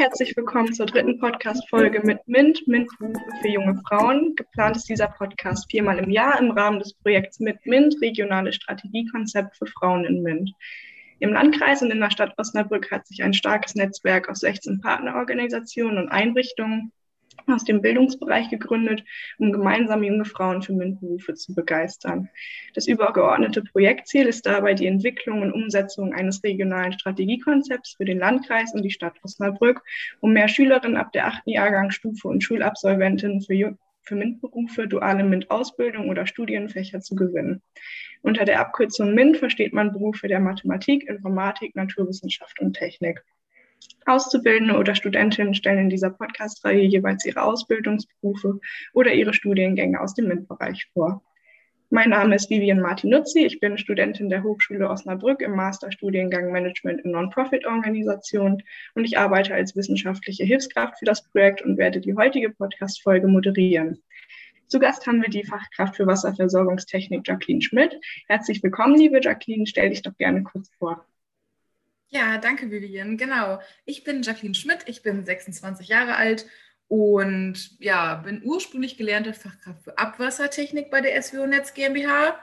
herzlich willkommen zur dritten Podcast-Folge mit MINT-Berufe für junge Frauen. Geplant ist dieser Podcast 4-mal im Jahr im Rahmen des Projekts MINT, regionales Strategiekonzept für Frauen in MINT. Im Landkreis und in der Stadt Osnabrück hat sich ein starkes Netzwerk aus 16 Partnerorganisationen und Einrichtungen aus dem Bildungsbereich gegründet, um gemeinsam junge Frauen für MINT-Berufe zu begeistern. Das übergeordnete Projektziel ist dabei die Entwicklung und Umsetzung eines regionalen Strategiekonzepts für den Landkreis und die Stadt Osnabrück, um mehr Schülerinnen ab der 8. Jahrgangsstufe und Schulabsolventinnen für MINT-Berufe, duale MINT-Ausbildung oder Studienfächer zu gewinnen. Unter der Abkürzung MINT versteht man Berufe der Mathematik, Informatik, Naturwissenschaft und Technik. Auszubildende oder Studentinnen stellen in dieser Podcast-Reihe jeweils ihre Ausbildungsberufe oder ihre Studiengänge aus dem MINT-Bereich vor. Mein Name ist Vivian Martinuzzi, ich bin Studentin der Hochschule Osnabrück im Masterstudiengang Management in Non-Profit-Organisationen und ich arbeite als wissenschaftliche Hilfskraft für das Projekt und werde die heutige Podcast-Folge moderieren. Zu Gast haben wir die Fachkraft für Wasserversorgungstechnik Jacqueline Schmidt. Herzlich willkommen, liebe Jacqueline, stell dich doch gerne kurz vor. Ja, danke Vivian. Genau, ich bin Jacqueline Schmidt, ich bin 26 Jahre alt und ja, bin ursprünglich gelernte Fachkraft für Abwassertechnik bei der SWO Netz GmbH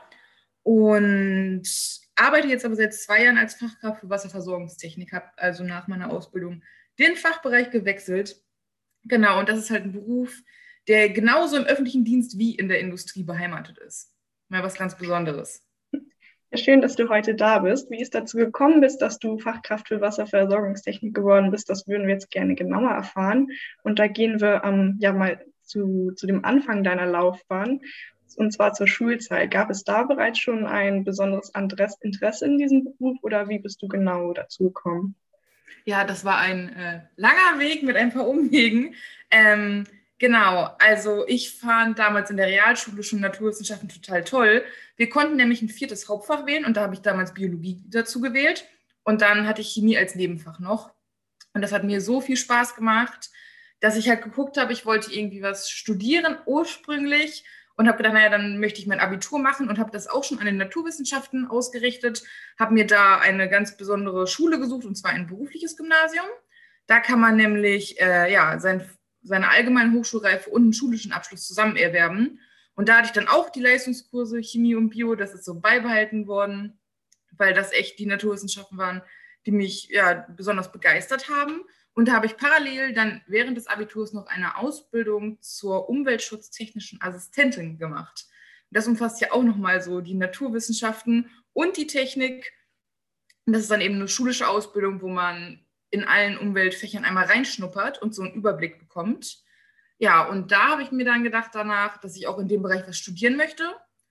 und arbeite jetzt aber seit 2 Jahren als Fachkraft für Wasserversorgungstechnik, habe also nach meiner Ausbildung den Fachbereich gewechselt. Genau, und das ist halt ein Beruf, der genauso im öffentlichen Dienst wie in der Industrie beheimatet ist. Mal was ganz Besonderes. Ja, schön, dass du heute da bist. Wie es dazu gekommen ist, dass du Fachkraft für Wasserversorgungstechnik geworden bist, das würden wir jetzt gerne genauer erfahren. Und da gehen wir mal zu dem Anfang deiner Laufbahn, und zwar zur Schulzeit. Gab es da bereits schon ein besonderes Interesse in diesem Beruf oder wie bist du genau dazu gekommen? Ja, das war ein langer Weg mit ein paar Umwegen. Genau, also ich fand damals in der Realschule schon Naturwissenschaften total toll. Wir konnten nämlich ein 4. Hauptfach wählen und da habe ich damals Biologie dazu gewählt. Und dann hatte ich Chemie als Nebenfach noch. Und das hat mir so viel Spaß gemacht, dass ich halt geguckt habe, ich wollte irgendwie was studieren ursprünglich und habe gedacht, naja, dann möchte ich mein Abitur machen und habe das auch schon an den Naturwissenschaften ausgerichtet, habe mir da eine ganz besondere Schule gesucht, und zwar ein berufliches Gymnasium. Da kann man nämlich seine allgemeine Hochschulreife und einen schulischen Abschluss zusammen erwerben. Und da hatte ich dann auch die Leistungskurse Chemie und Bio, das ist so beibehalten worden, weil das echt die Naturwissenschaften waren, die mich ja besonders begeistert haben. Und da habe ich parallel dann während des Abiturs noch eine Ausbildung zur umweltschutztechnischen Assistentin gemacht. Das umfasst ja auch nochmal so die Naturwissenschaften und die Technik. Und das ist dann eben eine schulische Ausbildung, wo man in allen Umweltfächern einmal reinschnuppert und so einen Überblick bekommt. Ja, und da habe ich mir dann gedacht danach, dass ich auch in dem Bereich was studieren möchte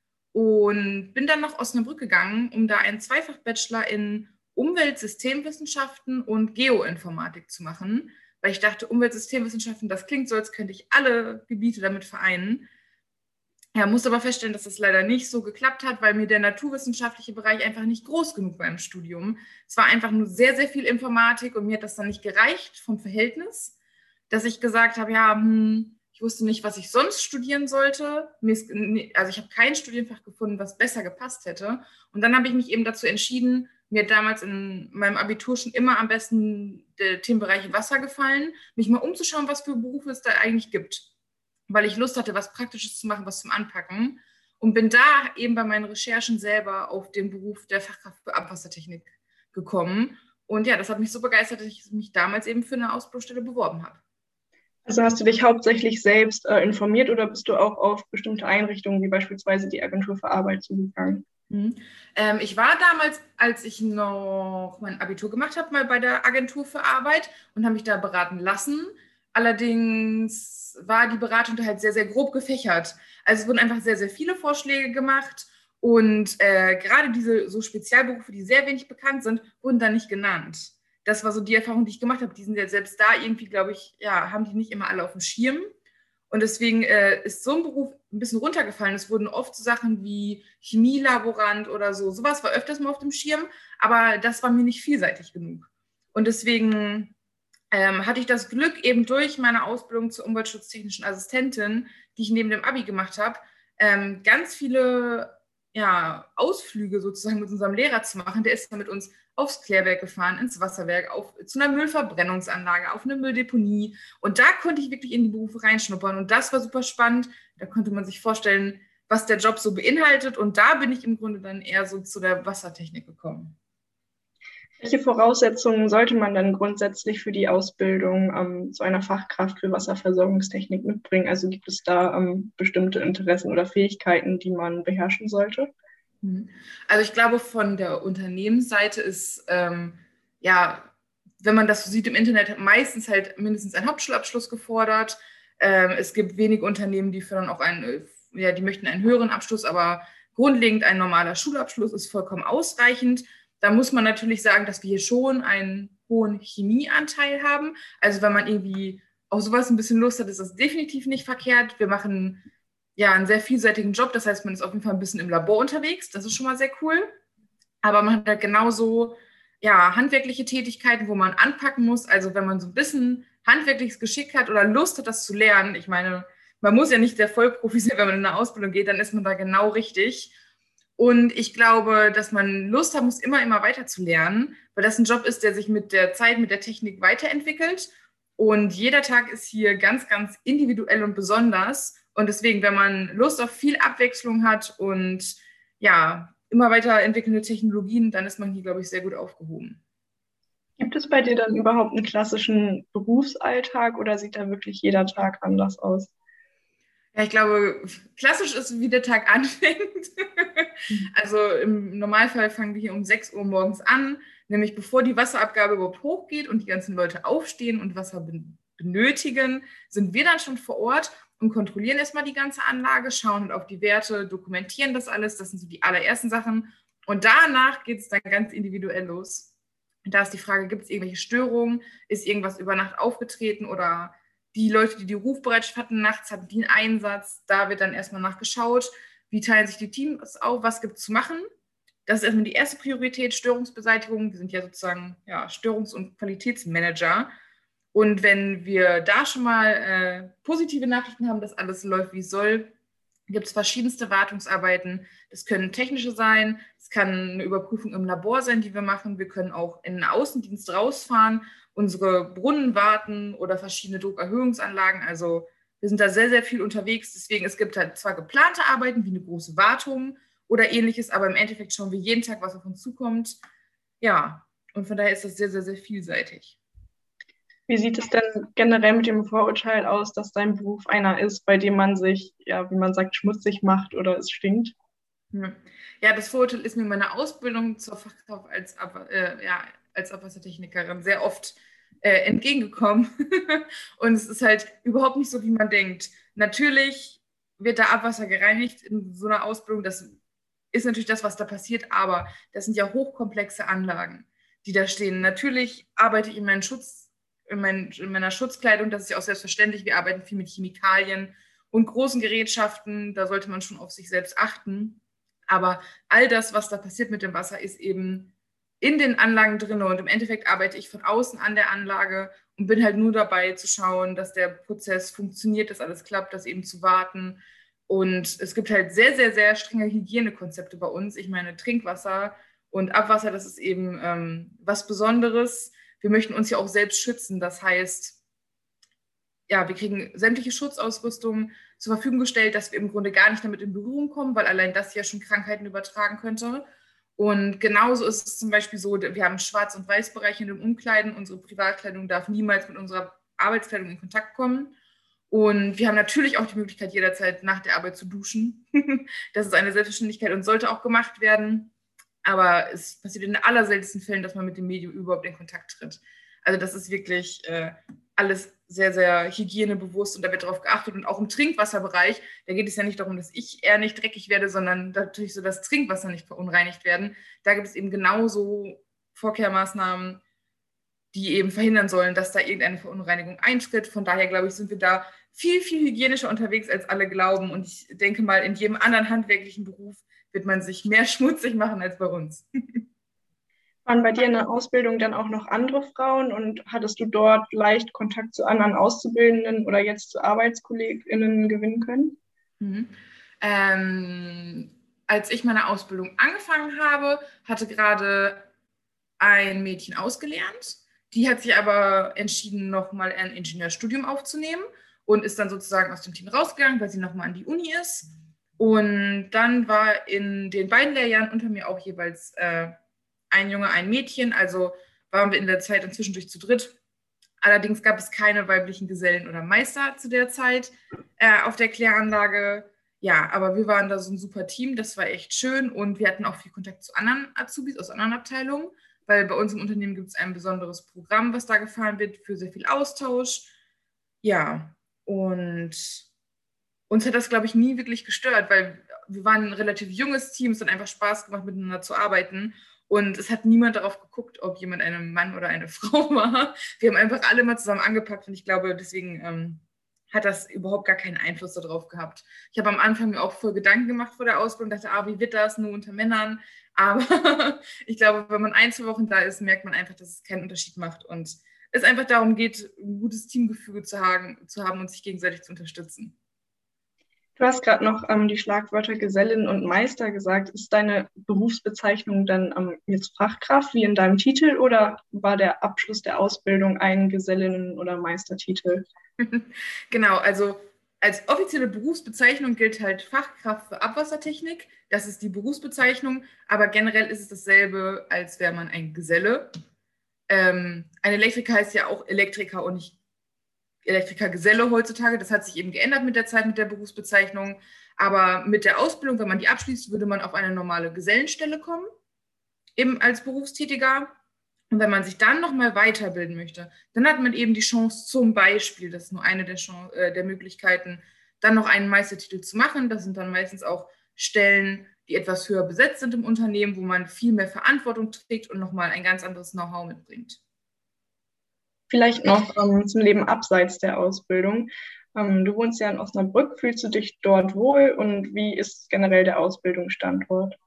und bin dann nach Osnabrück gegangen, um da einen Zweifach-Bachelor in Umweltsystemwissenschaften und Geoinformatik zu machen, weil ich dachte, Umweltsystemwissenschaften, das klingt so, als könnte ich alle Gebiete damit vereinen. Ja, musste aber feststellen, dass das leider nicht so geklappt hat, weil mir der naturwissenschaftliche Bereich einfach nicht groß genug war im Studium. Es war einfach nur sehr, sehr viel Informatik und mir hat das dann nicht gereicht vom Verhältnis, dass ich gesagt habe, ja, ich wusste nicht, was ich sonst studieren sollte. Also ich habe kein Studienfach gefunden, was besser gepasst hätte. Und dann habe ich mich eben dazu entschieden, mir hat damals in meinem Abitur schon immer am besten der Themenbereich Wasser gefallen, mich mal umzuschauen, was für Berufe es da eigentlich gibt, weil ich Lust hatte, was Praktisches zu machen, was zum Anpacken, und bin da eben bei meinen Recherchen selber auf den Beruf der Fachkraft für Abwassertechnik gekommen. Und ja, das hat mich so begeistert, dass ich mich damals eben für eine Ausbildungsstelle beworben habe. Also hast du dich hauptsächlich selbst informiert oder bist du auch auf bestimmte Einrichtungen wie beispielsweise die Agentur für Arbeit zugegangen? Ich war damals, als ich noch mein Abitur gemacht habe, mal bei der Agentur für Arbeit und habe mich da beraten lassen. Allerdings war die Beratung da halt sehr, sehr grob gefächert. Also es wurden einfach sehr, sehr viele Vorschläge gemacht und gerade diese so Spezialberufe, die sehr wenig bekannt sind, wurden da nicht genannt. Das war so die Erfahrung, die ich gemacht habe. Die sind ja selbst da irgendwie, glaube ich, ja, haben die nicht immer alle auf dem Schirm. Und deswegen ist so ein Beruf ein bisschen runtergefallen. Es wurden oft so Sachen wie Chemielaborant oder so. Sowas war öfters mal auf dem Schirm, aber das war mir nicht vielseitig genug. Und deswegen hatte ich das Glück, eben durch meine Ausbildung zur umweltschutztechnischen Assistentin, die ich neben dem Abi gemacht habe, ganz viele Ausflüge sozusagen mit unserem Lehrer zu machen. Der ist dann mit uns aufs Klärwerk gefahren, ins Wasserwerk, zu einer Müllverbrennungsanlage, auf eine Mülldeponie. Und da konnte ich wirklich in die Berufe reinschnuppern. Und das war super spannend. Da konnte man sich vorstellen, was der Job so beinhaltet. Und da bin ich im Grunde dann eher so zu der Wassertechnik gekommen. Welche Voraussetzungen sollte man dann grundsätzlich für die Ausbildung zu einer Fachkraft für Wasserversorgungstechnik mitbringen? Also gibt es da bestimmte Interessen oder Fähigkeiten, die man beherrschen sollte? Also ich glaube, von der Unternehmensseite ist, wenn man das so sieht im Internet, meistens halt mindestens ein Hauptschulabschluss gefordert. Es gibt wenige Unternehmen, die fördern auch die möchten einen höheren Abschluss, aber grundlegend ein normaler Schulabschluss ist vollkommen ausreichend. Da muss man natürlich sagen, dass wir hier schon einen hohen Chemieanteil haben. Also wenn man irgendwie auf sowas ein bisschen Lust hat, ist das definitiv nicht verkehrt. Wir machen einen sehr vielseitigen Job. Das heißt, man ist auf jeden Fall ein bisschen im Labor unterwegs. Das ist schon mal sehr cool. Aber man hat halt genauso handwerkliche Tätigkeiten, wo man anpacken muss. Also wenn man so ein bisschen handwerkliches Geschick hat oder Lust hat, das zu lernen. Ich meine, man muss ja nicht der Vollprofi sein, wenn man in eine Ausbildung geht, dann ist man da genau richtig. Und ich glaube, dass man Lust haben muss, immer weiter zu lernen, weil das ein Job ist, der sich mit der Zeit, mit der Technik weiterentwickelt. Und jeder Tag ist hier ganz, ganz individuell und besonders. Und deswegen, wenn man Lust auf viel Abwechslung hat und immer weiterentwickelnde Technologien, dann ist man hier, glaube ich, sehr gut aufgehoben. Gibt es bei dir dann überhaupt einen klassischen Berufsalltag oder sieht da wirklich jeder Tag anders aus? Ja, ich glaube, klassisch ist, wie der Tag anfängt. Also im Normalfall fangen wir hier um 6 Uhr morgens an, nämlich bevor die Wasserabgabe überhaupt hochgeht und die ganzen Leute aufstehen und Wasser benötigen, sind wir dann schon vor Ort und kontrollieren erstmal die ganze Anlage, schauen auf die Werte, dokumentieren das alles. Das sind so die allerersten Sachen. Und danach geht es dann ganz individuell los. Und da ist die Frage, gibt es irgendwelche Störungen? Ist irgendwas über Nacht aufgetreten oder die Leute, die Rufbereitschaft hatten, nachts hatten die einen Einsatz. Da wird dann erstmal nachgeschaut, wie teilen sich die Teams auf, was gibt es zu machen. Das ist erstmal die erste Priorität, Störungsbeseitigung. Wir sind ja sozusagen Störungs- und Qualitätsmanager. Und wenn wir da schon mal positive Nachrichten haben, dass alles läuft, wie es soll, gibt es verschiedenste Wartungsarbeiten. Das können technische sein, es kann eine Überprüfung im Labor sein, die wir machen. Wir können auch in den Außendienst rausfahren, unsere Brunnen warten oder verschiedene Druckerhöhungsanlagen. Also wir sind da sehr, sehr viel unterwegs. Deswegen, es gibt halt zwar geplante Arbeiten wie eine große Wartung oder ähnliches, aber im Endeffekt schauen wir jeden Tag, was auf uns zukommt. Ja, und von daher ist das sehr, sehr, sehr vielseitig. Wie sieht es denn generell mit dem Vorurteil aus, dass dein Beruf einer ist, bei dem man sich, wie man sagt, schmutzig macht oder es stinkt? Ja, das Vorurteil ist mir in meiner Ausbildung zur Fachkraft als Abwassertechnikerin sehr oft entgegengekommen. Und es ist halt überhaupt nicht so, wie man denkt. Natürlich wird da Abwasser gereinigt in so einer Ausbildung. Das ist natürlich das, was da passiert, aber das sind ja hochkomplexe Anlagen, die da stehen. Natürlich arbeite ich in meiner Schutzkleidung, das ist ja auch selbstverständlich. Wir arbeiten viel mit Chemikalien und großen Gerätschaften. Da sollte man schon auf sich selbst achten. Aber all das, was da passiert mit dem Wasser, ist eben in den Anlagen drin. Und im Endeffekt arbeite ich von außen an der Anlage und bin halt nur dabei zu schauen, dass der Prozess funktioniert, dass alles klappt, das eben zu warten. Und es gibt halt sehr, sehr, sehr strenge Hygienekonzepte bei uns. Ich meine, Trinkwasser und Abwasser, das ist eben was Besonderes. Wir möchten uns ja auch selbst schützen. Das heißt, wir kriegen sämtliche Schutzausrüstung zur Verfügung gestellt, dass wir im Grunde gar nicht damit in Berührung kommen, weil allein das ja schon Krankheiten übertragen könnte. Und genauso ist es zum Beispiel so, wir haben Schwarz- und Weißbereiche in den Umkleiden. Unsere Privatkleidung darf niemals mit unserer Arbeitskleidung in Kontakt kommen. Und wir haben natürlich auch die Möglichkeit, jederzeit nach der Arbeit zu duschen. Das ist eine Selbstverständlichkeit und sollte auch gemacht werden. Aber es passiert in den allerseltensten Fällen, dass man mit dem Medium überhaupt in Kontakt tritt. Also das ist wirklich alles sehr, sehr hygienebewusst und da wird darauf geachtet. Und auch im Trinkwasserbereich, da geht es ja nicht darum, dass ich eher nicht dreckig werde, sondern natürlich so, dass Trinkwasser nicht verunreinigt werden. Da gibt es eben genauso Vorkehrmaßnahmen, die eben verhindern sollen, dass da irgendeine Verunreinigung eintritt. Von daher, glaube ich, sind wir da viel, viel hygienischer unterwegs, als alle glauben. Und ich denke mal, in jedem anderen handwerklichen Beruf wird man sich mehr schmutzig machen als bei uns. Waren bei dir in der Ausbildung dann auch noch andere Frauen und hattest du dort leicht Kontakt zu anderen Auszubildenden oder jetzt zu ArbeitskollegInnen gewinnen können? Mhm. als ich meine Ausbildung angefangen habe, hatte gerade ein Mädchen ausgelernt. Die hat sich aber entschieden, nochmal ein Ingenieurstudium aufzunehmen und ist dann sozusagen aus dem Team rausgegangen, weil sie nochmal an die Uni ist. Und dann war in den beiden Lehrjahren unter mir auch jeweils ein Junge, ein Mädchen. Also waren wir in der Zeit inzwischen durch zu dritt. Allerdings gab es keine weiblichen Gesellen oder Meister zu der Zeit auf der Kläranlage. Ja, aber wir waren da so ein super Team, das war echt schön und wir hatten auch viel Kontakt zu anderen Azubis aus anderen Abteilungen, weil bei uns im Unternehmen gibt es ein besonderes Programm, was da gefahren wird, für sehr viel Austausch. Ja, und uns hat das, glaube ich, nie wirklich gestört, weil wir waren ein relativ junges Team, es hat einfach Spaß gemacht, miteinander zu arbeiten. Und es hat niemand darauf geguckt, ob jemand ein Mann oder eine Frau war. Wir haben einfach alle mal zusammen angepackt und ich glaube, deswegen hat das überhaupt gar keinen Einfluss darauf gehabt. Ich habe am Anfang mir auch voll Gedanken gemacht vor der Ausbildung, dachte, wie wird das nur unter Männern? Aber ich glaube, wenn man 1, 2 Wochen da ist, merkt man einfach, dass es keinen Unterschied macht und es einfach darum geht, ein gutes Teamgefüge zu haben und sich gegenseitig zu unterstützen. Du hast gerade noch die Schlagwörter Gesellin und Meister gesagt. Ist deine Berufsbezeichnung dann jetzt Fachkraft wie in deinem Titel oder war der Abschluss der Ausbildung ein Gesellinnen- oder Meistertitel? Genau, also als offizielle Berufsbezeichnung gilt halt Fachkraft für Abwassertechnik. Das ist die Berufsbezeichnung, aber generell ist es dasselbe, als wäre man ein Geselle. Ein Elektriker heißt ja auch Elektriker und nicht Elektrikergeselle heutzutage. Das hat sich eben geändert mit der Zeit, mit der Berufsbezeichnung. Aber mit der Ausbildung, wenn man die abschließt, würde man auf eine normale Gesellenstelle kommen, eben als Berufstätiger. Und wenn man sich dann nochmal weiterbilden möchte, dann hat man eben die Chance, zum Beispiel, das ist nur eine der Möglichkeiten, dann noch einen Meistertitel zu machen. Das sind dann meistens auch Stellen, die etwas höher besetzt sind im Unternehmen, wo man viel mehr Verantwortung trägt und nochmal ein ganz anderes Know-how mitbringt. Vielleicht noch zum Leben abseits der Ausbildung. Du wohnst ja in Osnabrück. Fühlst du dich dort wohl und wie ist generell der Ausbildungsstandort?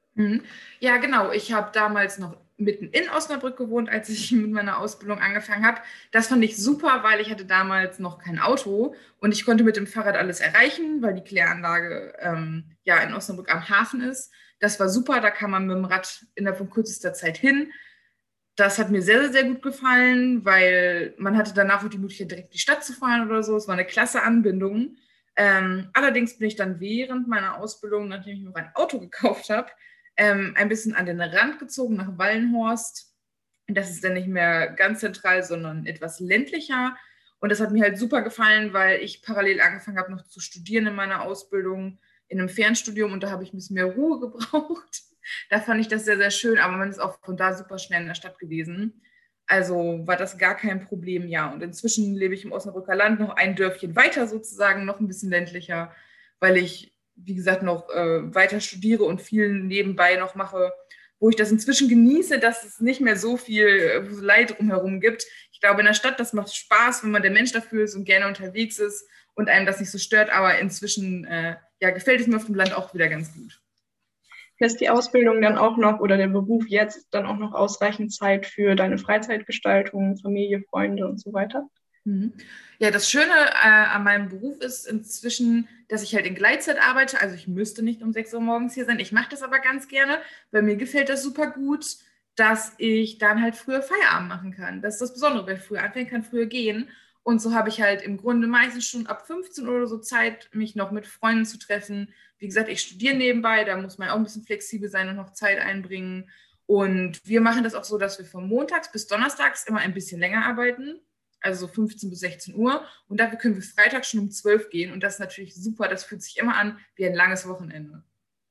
Ja, genau. Ich habe damals noch mitten in Osnabrück gewohnt, als ich mit meiner Ausbildung angefangen habe. Das fand ich super, weil ich hatte damals noch kein Auto und ich konnte mit dem Fahrrad alles erreichen, weil die Kläranlage ja in Osnabrück am Hafen ist. Das war super, da kam man mit dem Rad innerhalb von kürzester Zeit hin. Das hat mir sehr, sehr, sehr gut gefallen, weil man hatte danach auch die Möglichkeit, direkt in die Stadt zu fahren oder so. Es war eine klasse Anbindung. Allerdings bin ich dann während meiner Ausbildung, nachdem ich mir ein Auto gekauft habe, ein bisschen an den Rand gezogen nach Wallenhorst. Das ist dann nicht mehr ganz zentral, sondern etwas ländlicher. Und das hat mir halt super gefallen, weil ich parallel angefangen habe, noch zu studieren in meiner Ausbildung, in einem Fernstudium. Und da habe ich ein bisschen mehr Ruhe gebraucht. Da fand ich das sehr, sehr schön. Aber man ist auch von da super schnell in der Stadt gewesen. Also war das gar kein Problem, ja. Und inzwischen lebe ich im Osnabrücker Land, noch ein Dörfchen weiter sozusagen, noch ein bisschen ländlicher, weil ich, wie gesagt, noch weiter studiere und viel nebenbei noch mache, wo ich das inzwischen genieße, dass es nicht mehr so viel Leid drumherum gibt. Ich glaube, in der Stadt, das macht Spaß, wenn man der Mensch dafür ist und gerne unterwegs ist und einem das nicht so stört. Aber inzwischen ja, gefällt es mir auf dem Land auch wieder ganz gut. Lässt die Ausbildung dann auch noch oder der Beruf jetzt dann auch noch ausreichend Zeit für deine Freizeitgestaltung, Familie, Freunde und so weiter? Ja, das Schöne an meinem Beruf ist inzwischen, dass ich halt in Gleitzeit arbeite. Also ich müsste nicht um 6 Uhr morgens hier sein. Ich mache das aber ganz gerne, weil mir gefällt das super gut, dass ich dann halt früher Feierabend machen kann. Das ist das Besondere, wer früher anfängt, kann früher gehen. Und so habe ich halt im Grunde meistens schon ab 15 Uhr oder so Zeit, mich noch mit Freunden zu treffen. Wie gesagt, ich studiere nebenbei, da muss man auch ein bisschen flexibel sein und noch Zeit einbringen. Und wir machen das auch so, dass wir von montags bis donnerstags immer ein bisschen länger arbeiten, also so 15 bis 16 Uhr. Und dafür können wir freitags schon um 12 gehen. Und das ist natürlich super, das fühlt sich immer an wie ein langes Wochenende.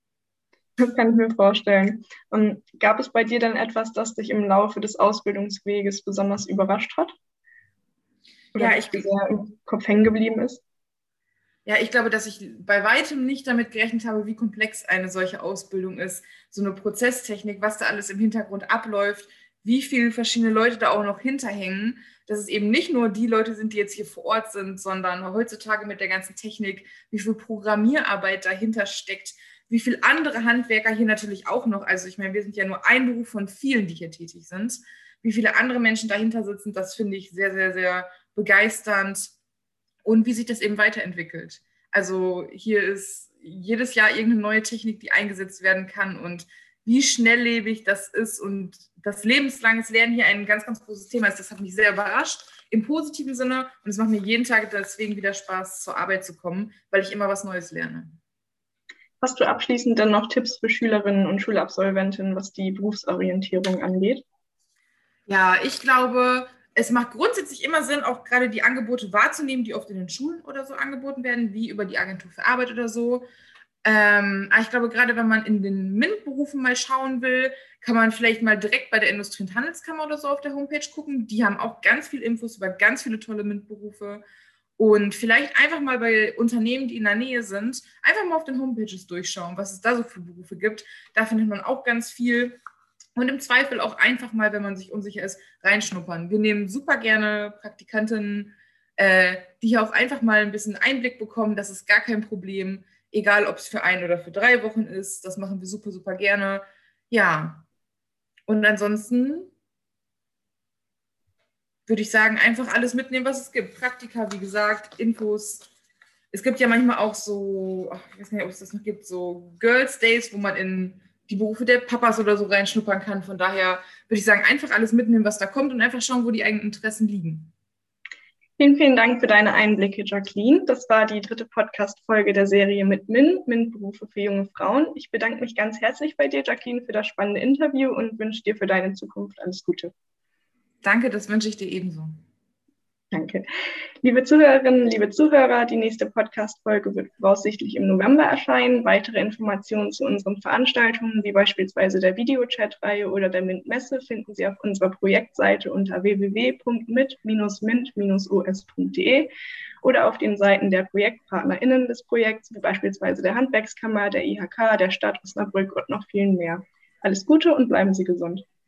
Das kann ich mir vorstellen. Und gab es bei dir dann etwas, das dich im Laufe des Ausbildungsweges besonders überrascht hat? Oder Ja, das dir sehr im Kopf hängen geblieben ist? Ja, ich glaube, dass ich bei weitem nicht damit gerechnet habe, wie komplex eine solche Ausbildung ist. So eine Prozesstechnik, was da alles im Hintergrund abläuft, wie viele verschiedene Leute da auch noch hinterhängen, dass es eben nicht nur die Leute sind, die jetzt hier vor Ort sind, sondern heutzutage mit der ganzen Technik, wie viel Programmierarbeit dahinter steckt, wie viele andere Handwerker hier natürlich auch noch. Also ich meine, wir sind ja nur ein Beruf von vielen, die hier tätig sind. Wie viele andere Menschen dahinter sitzen, das finde ich sehr, sehr, sehr begeisternd und wie sich das eben weiterentwickelt. Also hier ist jedes Jahr irgendeine neue Technik, die eingesetzt werden kann und wie schnelllebig das ist und das lebenslanges Lernen hier ein ganz, ganz großes Thema ist. Das hat mich sehr überrascht, im positiven Sinne. Und es macht mir jeden Tag deswegen wieder Spaß, zur Arbeit zu kommen, weil ich immer was Neues lerne. Hast du abschließend dann noch Tipps für Schülerinnen und Schulabsolventinnen, was die Berufsorientierung angeht? Ja, ich glaube, es macht grundsätzlich immer Sinn, auch gerade die Angebote wahrzunehmen, die oft in den Schulen oder so angeboten werden, wie über die Agentur für Arbeit oder so. Aber ich glaube, gerade wenn man in den MINT-Berufen mal schauen will, kann man vielleicht mal direkt bei der Industrie- und Handelskammer oder so auf der Homepage gucken. Die haben auch ganz viel Infos über ganz viele tolle MINT-Berufe. Und vielleicht einfach mal bei Unternehmen, die in der Nähe sind, einfach mal auf den Homepages durchschauen, was es da so für Berufe gibt. Da findet man auch ganz viel. Und im Zweifel auch einfach mal, wenn man sich unsicher ist, reinschnuppern. Wir nehmen super gerne Praktikantinnen, die hier auch einfach mal ein bisschen Einblick bekommen. Das ist gar kein Problem. Egal, ob es für 1 oder für 3 Wochen ist. Das machen wir super, super gerne. Ja. Und ansonsten würde ich sagen, einfach alles mitnehmen, was es gibt. Praktika, wie gesagt, Infos. Es gibt ja manchmal auch so, ich weiß nicht, ob es das noch gibt, so Girls Days, wo man in die Berufe der Papas oder so reinschnuppern kann. Von daher würde ich sagen, einfach alles mitnehmen, was da kommt und einfach schauen, wo die eigenen Interessen liegen. Vielen, vielen Dank für deine Einblicke, Jacqueline. Das war die 3. Podcast-Folge der Serie mit MINT-Berufe für junge Frauen. Ich bedanke mich ganz herzlich bei dir, Jacqueline, für das spannende Interview und wünsche dir für deine Zukunft alles Gute. Danke, das wünsche ich dir ebenso. Danke. Liebe Zuhörerinnen, liebe Zuhörer, die nächste Podcast-Folge wird voraussichtlich im November erscheinen. Weitere Informationen zu unseren Veranstaltungen, wie beispielsweise der Videochat-Reihe oder der MINT-Messe, finden Sie auf unserer Projektseite unter www.mit-mint-os.de oder auf den Seiten der ProjektpartnerInnen des Projekts, wie beispielsweise der Handwerkskammer, der IHK, der Stadt Osnabrück und noch vielen mehr. Alles Gute und bleiben Sie gesund.